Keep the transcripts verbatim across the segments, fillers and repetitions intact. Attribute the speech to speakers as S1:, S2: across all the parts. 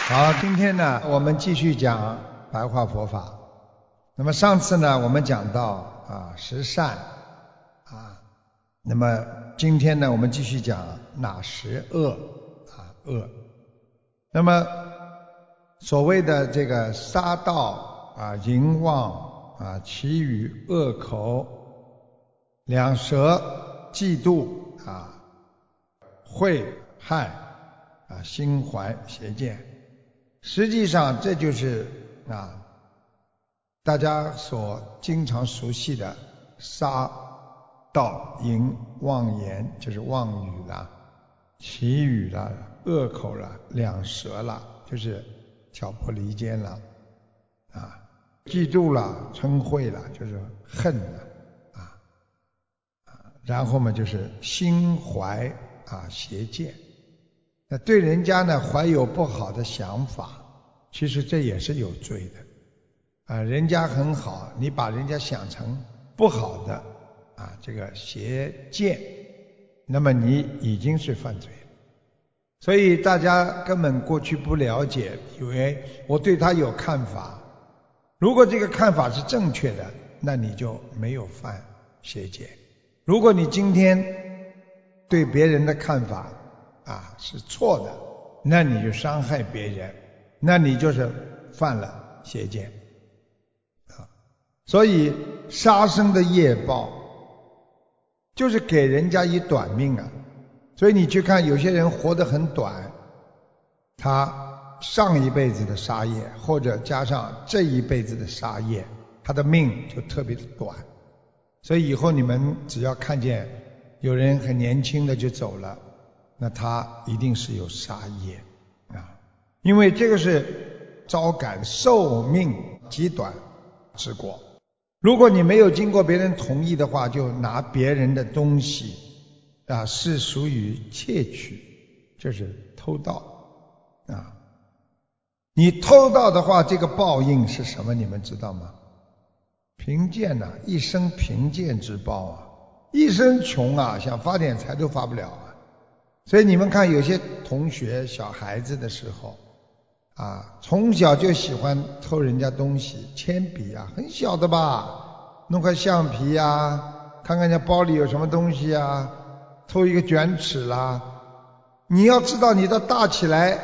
S1: 好，今天呢，我们继续讲白话佛法。那么上次呢，我们讲到啊十善啊，那么今天呢，我们继续讲哪十恶啊恶。那么所谓的这个杀盗啊、淫妄啊、绮语、恶口、两舌、嫉妒啊、恚害啊、心怀邪见。实际上这就是啊大家所经常熟悉的杀盗淫妄言，就是妄语啦、绮语啦、恶口啦、两舌啦，就是挑拨离间啦啊，嫉妒啦、嗔恚啦，就是恨啦啊啊，然后嘛就是心怀啊邪见。那对人家呢怀有不好的想法，其实这也是有罪的啊。人家很好，你把人家想成不好的啊，这个邪见，那么你已经是犯罪了。所以大家根本过去不了解，以为我对他有看法。如果这个看法是正确的，那你就没有犯邪见。如果你今天对别人的看法啊是错的，那你就伤害别人，那你就是犯了邪见啊。所以杀生的业报就是给人家一短命啊。所以你去看有些人活得很短，他上一辈子的杀业或者加上这一辈子的杀业，他的命就特别的短。所以以后你们只要看见有人很年轻的就走了，那他一定是有杀业啊，因为这个是招感寿命极短之果。如果你没有经过别人同意的话，就拿别人的东西啊，是属于窃取，就是偷盗啊。你偷盗的话，这个报应是什么？你们知道吗？贫贱呐、啊，一生贫贱之报啊，一生穷啊，想发点财都发不了啊。所以你们看有些同学小孩子的时候啊，从小就喜欢偷人家东西，铅笔啊，很小的吧，弄块橡皮啊，看看人家包里有什么东西啊，偷一个卷尺啦。你要知道你到大起来，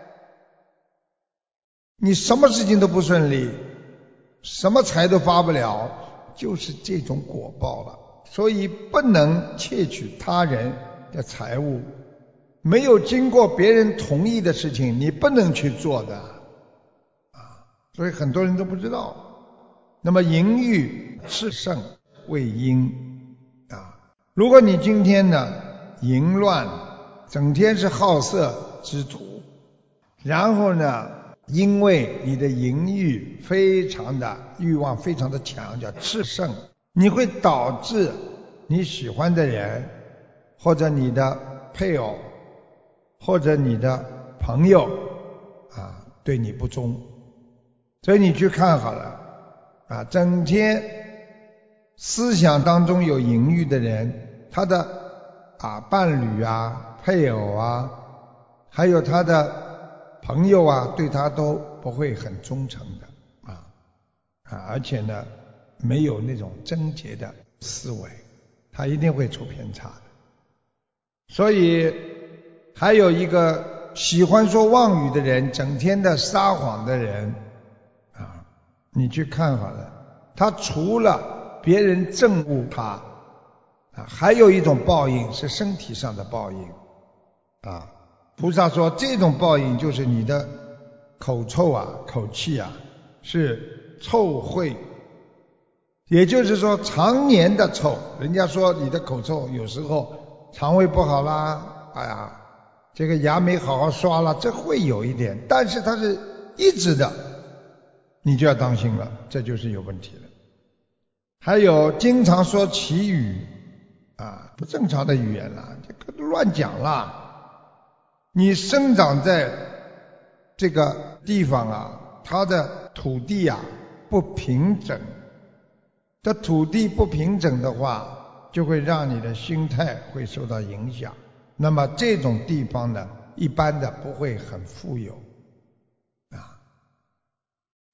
S1: 你什么事情都不顺利，什么财都发不了，就是这种果报了。所以不能窃取他人的财物，没有经过别人同意的事情你不能去做的啊，所以很多人都不知道。那么淫欲炽盛为阴啊，如果你今天呢淫乱，整天是好色之徒，然后呢因为你的淫欲非常的欲望非常的强，叫炽盛，你会导致你喜欢的人或者你的配偶或者你的朋友啊对你不忠。所以你去看好了啊，整天思想当中有淫欲的人，他的啊伴侣啊、配偶啊，还有他的朋友啊，对他都不会很忠诚的啊啊，而且呢没有那种贞洁的思维，他一定会出偏差的。所以还有一个喜欢说妄语的人，整天的撒谎的人啊，你去看好了，他除了别人憎恶他啊，还有一种报应是身体上的报应啊。菩萨说这种报应就是你的口臭啊、口气啊是臭秽，也就是说常年的臭。人家说你的口臭有时候肠胃不好啦，哎呀这个牙没好好刷啦，这会有一点，但是它是一直的，你就要当心了，这就是有问题了。还有经常说绮语啊，不正常的语言啦，这个乱讲啦。你生长在这个地方啊，它的土地啊不平整，这土地不平整的话，就会让你的心态会受到影响。那么这种地方呢，一般的不会很富有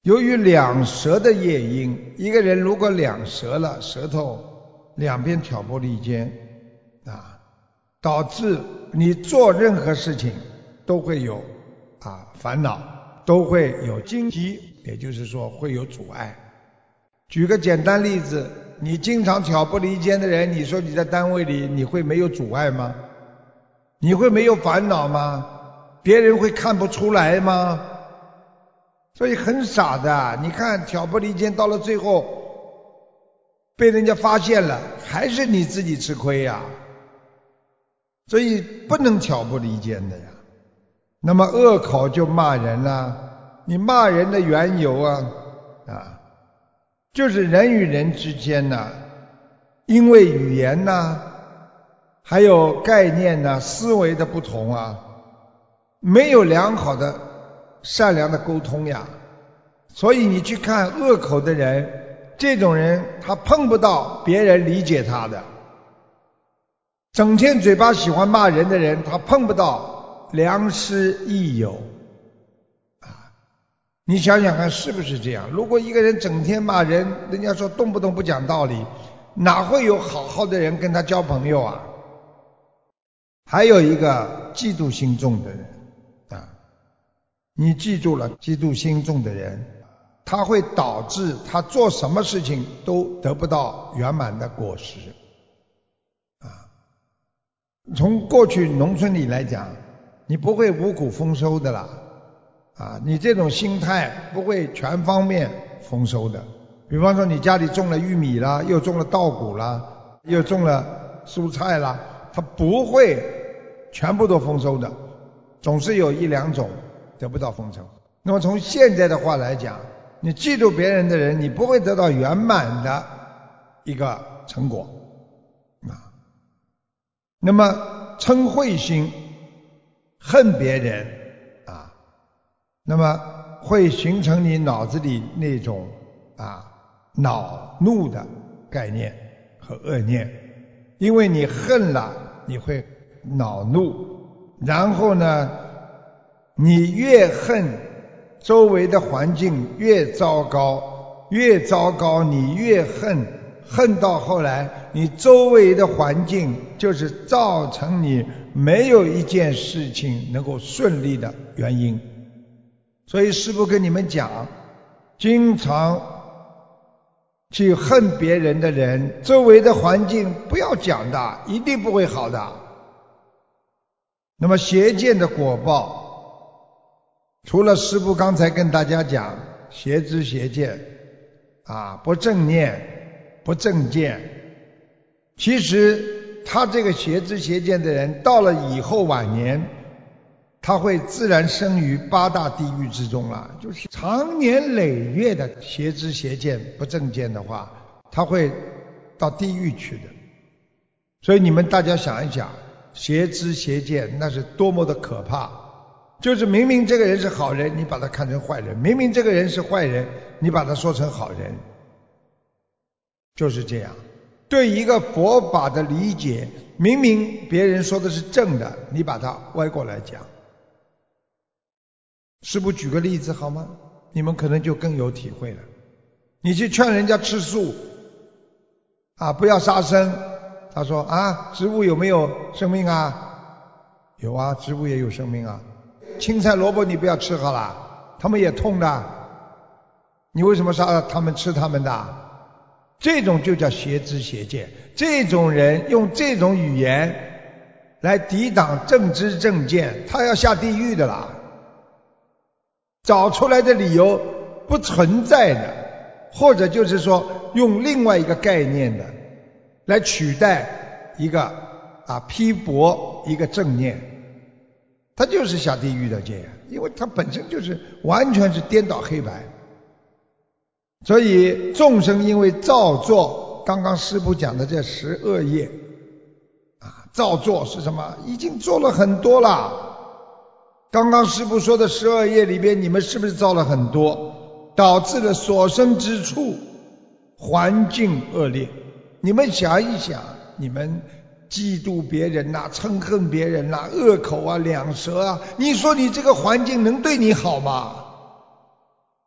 S1: 由于两舌的业因，一个人如果两舌了，舌头两边挑拨离间啊，导致你做任何事情都会有啊烦恼，都会有荆棘，也就是说会有阻碍。举个简单例子，你经常挑拨离间的人，你说你在单位里你会没有阻碍吗？你会没有烦恼吗？别人会看不出来吗？所以很傻的，你看挑拨离间到了最后被人家发现了，还是你自己吃亏呀。所以不能挑拨离间的呀。那么恶口就骂人了，你骂人的缘由啊啊，就是人与人之间呢、啊，因为语言呐、啊，还有概念呐、啊、思维的不同啊，没有良好的善良的沟通呀。所以你去看恶口的人，这种人他碰不到别人理解他的。整天嘴巴喜欢骂人的人，他碰不到良师益友啊！你想想看是不是这样？如果一个人整天骂人，人家说动不动不讲道理，哪会有好好的人跟他交朋友啊？还有一个嫉妒心重的人啊，你记住了，嫉妒心重的人，他会导致他做什么事情都得不到圆满的果实啊。从过去农村里来讲，你不会五谷丰收的啦，啊，你这种心态不会全方面丰收的。比方说你家里种了玉米啦，又种了稻谷啦，又种了蔬菜啦，它不会全部都丰收的，总是有一两种得不到丰收。那么从现在的话来讲，你嫉妒别人的人，你不会得到圆满的一个成果啊。那么嗔恚心，恨别人啊，那么会形成你脑子里那种啊恼怒的概念和恶念。因为你恨了，你会恼怒，然后呢，你越恨周围的环境越糟糕，越糟糕你越恨，恨到后来你周围的环境就是造成你没有一件事情能够顺利的原因。所以师父跟你们讲，经常去恨别人的人，周围的环境不要讲的，一定不会好的。那么邪见的果报，除了师父刚才跟大家讲邪知邪见啊，不正念不正见，其实他这个邪知邪见的人到了以后晚年，他会自然生于八大地狱之中了。就是长年累月的邪知邪见不正见的话，他会到地狱去的。所以你们大家想一想，邪知邪见那是多么的可怕。就是明明这个人是好人，你把他看成坏人；明明这个人是坏人，你把他说成好人。就是这样，对一个佛法的理解，明明别人说的是正的，你把它歪过来讲。师父举个例子好吗？你们可能就更有体会了。你去劝人家吃素啊，不要杀生，他说啊，植物有没有生命啊？有啊，植物也有生命啊。青菜萝卜你不要吃好了，他们也痛的，你为什么杀他们吃他们的？这种就叫邪知邪见。这种人用这种语言来抵挡正知正见，他要下地狱的啦。找出来的理由不存在的，或者就是说用另外一个概念的来取代一个啊批驳一个正念，他就是下地狱的戒，因为他本身就是完全是颠倒黑白。所以众生因为造作，刚刚师父讲的这十恶业啊，造作是什么？已经做了很多了。刚刚师父说的十恶业里边，你们是不是造了很多，导致了所生之处环境恶劣？你们想一想，你们嫉妒别人呐、嗔恨别人呐、恶口啊、两舌啊，你说你这个环境能对你好吗？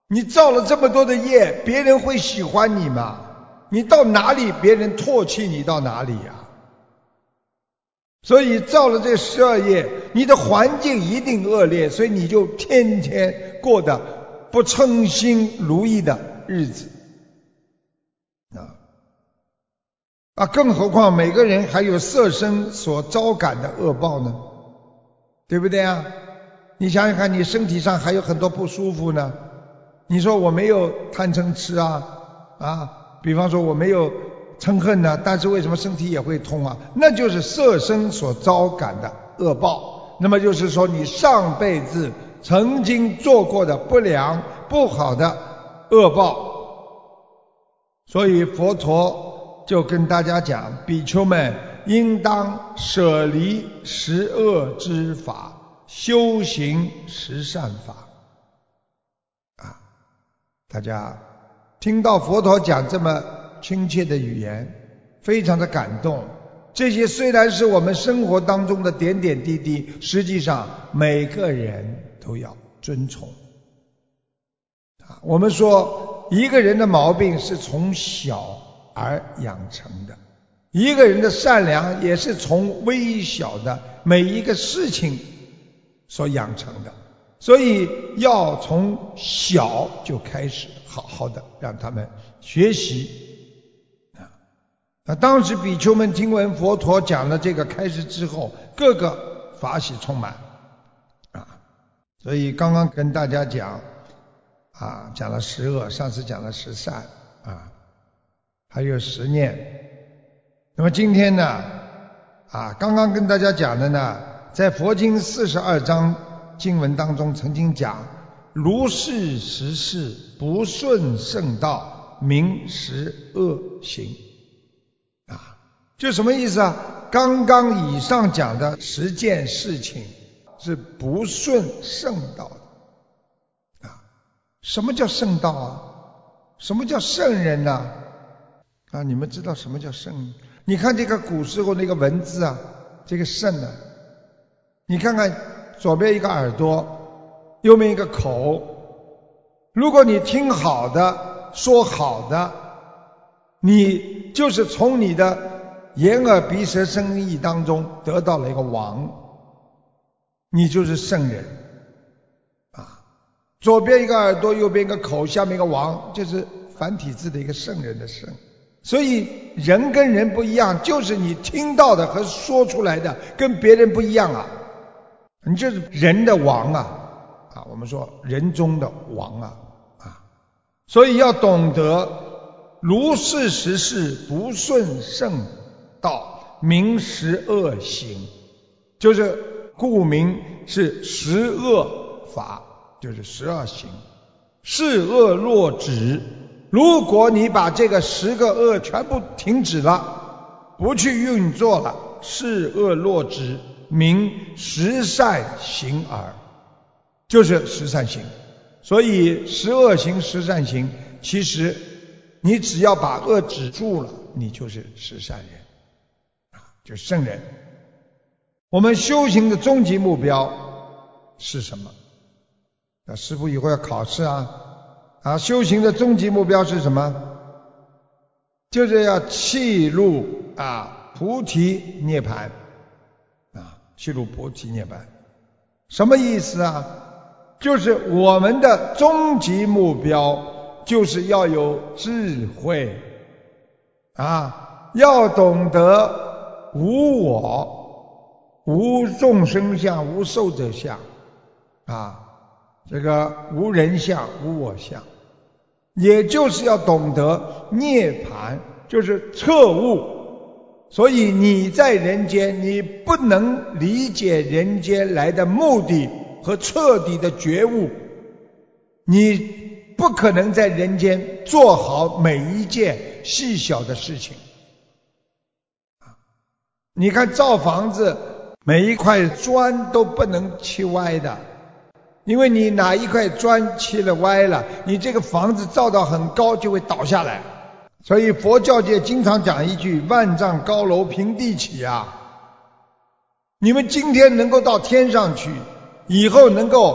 S1: 你造了这么多的业，别人会喜欢你吗？你到哪里别人唾弃你到哪里呀？所以造了这十二业，你的环境一定恶劣，所以你就天天过得不称心如意的日子啊！啊，更何况每个人还有色身所招感的恶报呢，对不对啊？你想想看，你身体上还有很多不舒服呢。你说我没有贪嗔痴啊啊，比方说我没有嗔恨呢，但是为什么身体也会痛啊？那就是色身所招感的恶报。那么就是说你上辈子曾经做过的不良不好的恶报。所以佛陀就跟大家讲，比丘们应当舍离十恶之法，修行十善法啊！大家听到佛陀讲这么亲切的语言，非常的感动。这些虽然是我们生活当中的点点滴滴，实际上每个人都要遵从啊！我们说一个人的毛病是从小而养成的，一个人的善良也是从微小的每一个事情所养成的，所以要从小就开始好好的让他们学习啊！那当时比丘们听闻佛陀讲了这个开始之后，个个法喜充满啊！所以刚刚跟大家讲啊，讲了十恶，上次讲了十善啊，还有十念。那么今天呢啊，刚刚跟大家讲的呢，在佛经四十二章经文当中曾经讲，如是十事不顺圣道，名十恶行啊，就什么意思啊？刚刚以上讲的十件事情是不顺圣道的啊。什么叫圣道啊？什么叫圣人呢？啊？啊，你们知道什么叫圣人？你看这个古时候那个文字啊，这个圣啊，你看看左边一个耳朵，右边一个口，如果你听好的，说好的，你就是从你的眼耳鼻舌身意当中得到了一个王，你就是圣人啊。左边一个耳朵，右边一个口，下面一个王，就是繁体字的一个圣人的圣。所以人跟人不一样，就是你听到的和说出来的跟别人不一样啊，你就是人的王啊啊，我们说人中的王啊啊，所以要懂得如是十事不顺圣道，名十恶行，就是顾名是十恶法，就是十恶行，是恶若止。如果你把这个十个恶全部停止了，不去运作了，是恶若止，名十善行耳，就是十善行。所以十恶行十善行，其实你只要把恶止住了，你就是十善人啊，就是圣人。我们修行的终极目标是什么？那师父以后要考试啊啊，修行的终极目标是什么？就是要契入啊菩提涅槃啊，契入菩提涅槃。什么意思啊？就是我们的终极目标就是要有智慧啊，要懂得无我，无众生相，无寿者相啊，这个无人相，无我相。也就是要懂得涅槃，就是彻悟。所以你在人间，你不能理解人间来的目的和彻底的觉悟，你不可能在人间做好每一件细小的事情。你看造房子，每一块砖都不能砌歪的，因为你哪一块砖砌了歪了，你这个房子造到很高就会倒下来。所以佛教界经常讲一句，万丈高楼平地起啊。你们今天能够到天上去，以后能够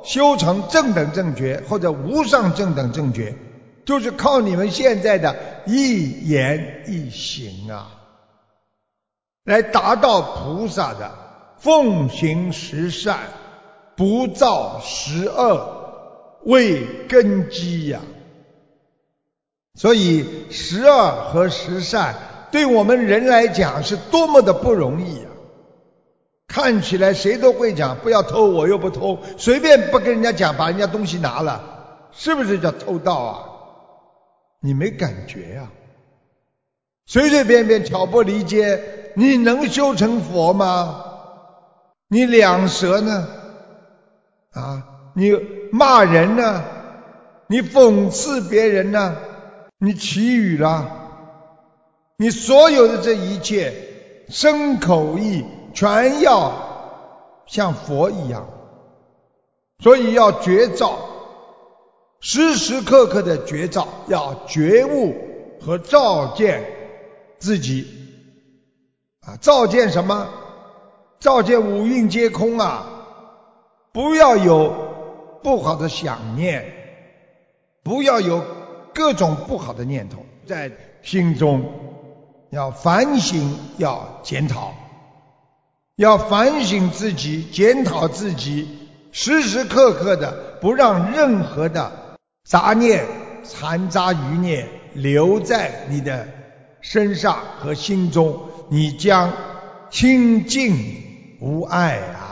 S1: 修成正等正觉或者无上正等正觉，就是靠你们现在的一言一行啊，来达到菩萨的奉行十善，不造十恶为根基呀、啊。所以十恶和十善对我们人来讲是多么的不容易啊！看起来谁都会讲不要偷，我又不偷，随便不跟人家讲把人家东西拿了，是不是叫偷盗啊？你没感觉啊？随随便便挑拨离间，你能修成佛吗？你两舌呢？啊，你骂人呢？你讽刺别人呢？你祈语了？你所有的这一切身口意全要像佛一样，所以要觉照，时时刻刻的觉照，要觉悟和照见自己啊！照见什么？照见五蕴皆空啊！不要有不好的想念，不要有各种不好的念头在心中，要反省，要检讨，要反省自己，检讨自己，时时刻刻的不让任何的杂念、残渣余孽留在你的身上和心中，你将清净无碍啊！